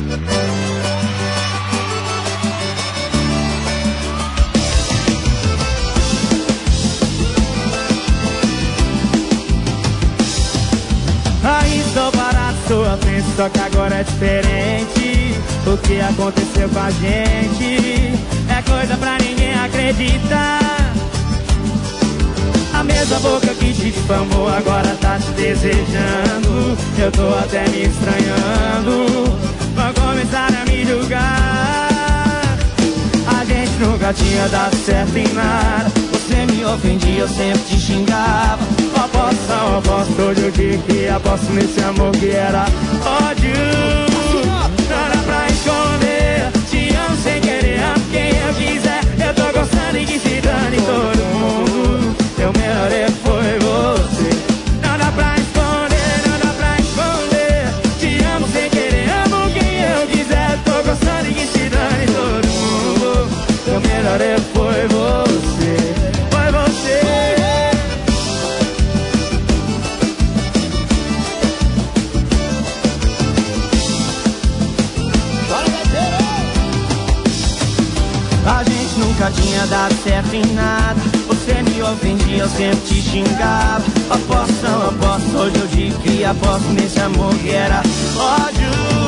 Aí estou parado, estou à frente, só que agora é diferente. O que aconteceu com a gente é coisa pra ninguém acreditar. A mesma boca que te difamou agora tá te desejando. Eu tô até me estranhando, vão começar a me julgar. A gente nunca tinha dado certo em nada. Você me ofendia, eu sempre te xingava. Aposto, hoje eu digo que aposto nesse amor que era ódio. Não dá pra esconder, te amo sem querer, amo quem eu quiser. Eu tô gostando e que se dane todo mundo. Teu melhor erro foi você. Não dá pra esconder, não dá pra esconder. Te amo sem querer, amo quem eu quiser. Tô gostando e que se dane todo mundo. Teu melhor erro foi você. Foi você. A gente nunca tinha dado certo em nada. Você me ofendia, eu sempre te xingava. Aposto, hoje eu digo que aposto nesse amor que era ódio.